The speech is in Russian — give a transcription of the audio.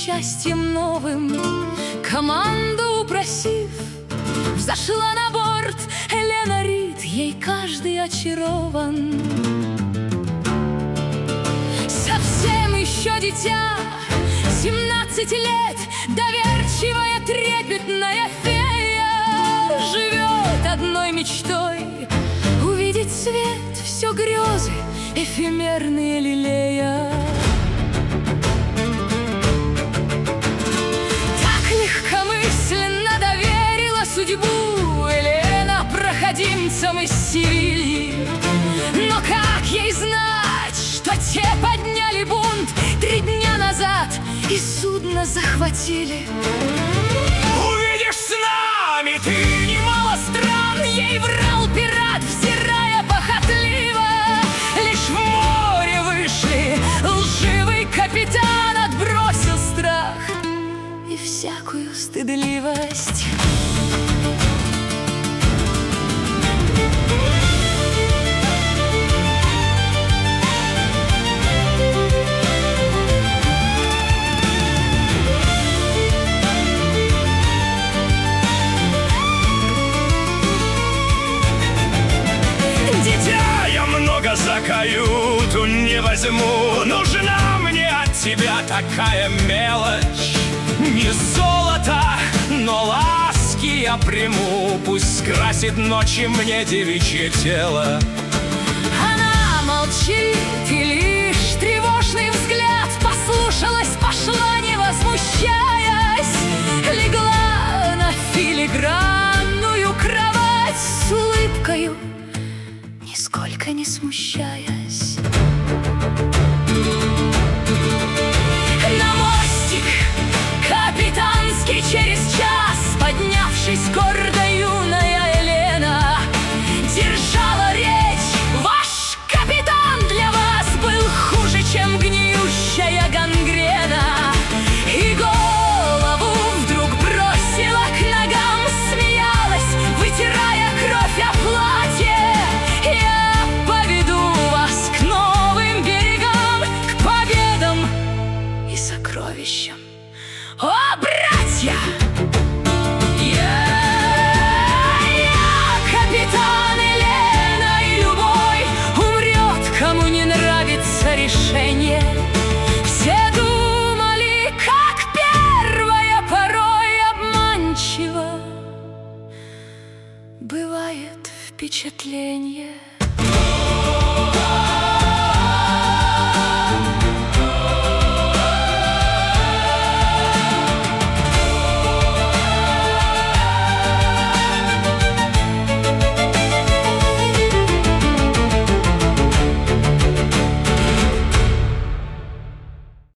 счастьем новым, команду упросив, взошла на борт Елена Рид, ей каждый очарован. Совсем еще дитя, 17 лет, доверчивая, трепетная фея, живет одной мечтой — увидеть свет, все грезы эфемерные лелея. Так легкомысленно доверила судьбу Елена проходимцам из Севильи. Но как ей знать, что те подняли бунт 3 дня назад и судно захватили? Увидишь с нами ты немало стран, ей врал пират, взирая похотливо. Лишь в море вышли лживый капитан отбросил страх и всякую стыдливость. Дитя, я много за каюту не возьму, нужна мне от тебя такая мелочь. Не золото, но ласки я приму, пусть скрасит ночи мне девичье тело. Она молчит, и лишь тревожный взгляд послушалась, пошла, не возмущаясь, легла на филигранную кровать с улыбкою, нисколько не смущаясь. На мостик капитанский через час, поднявшись, гордо юная Елена держала речь. Ваш капитан для вас был хуже, чем гниющая гангрена. И голову вдруг бросила к ногам, смеялась, вытирая кровь о платье. Я поведу вас к новым берегам, к победам и сокровищам. О, братья!